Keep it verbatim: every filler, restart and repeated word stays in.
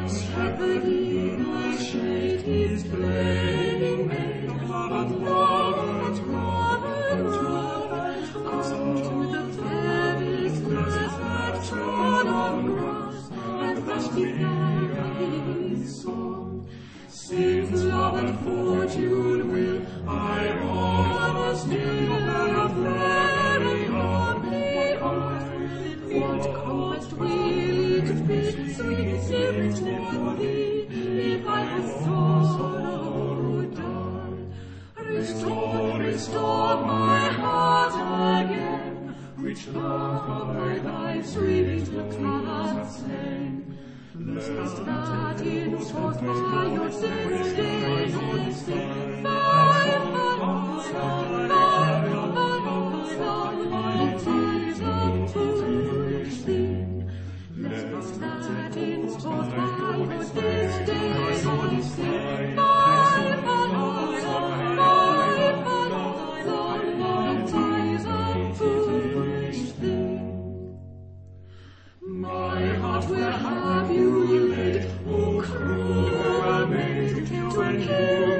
shepherding my shade is playing maid, but love, love, love, come to the fairest grass that trod on grass and rusty flying song. Sings love and fortune will I honest name and very happy heart. What cost will it be, sweet spirit, for thee, if I have sorrow done? Restore, restore my heart again, which love by thy sweet cannot slain. Blessed that in forth by your days, days on sin, thy heart, thy heart, is a foolish thing. Blessed that in forth by your days, days on sin, thy heart, thy heart, is a foolish thing. My heart will have you laid, O cruel maid, till when you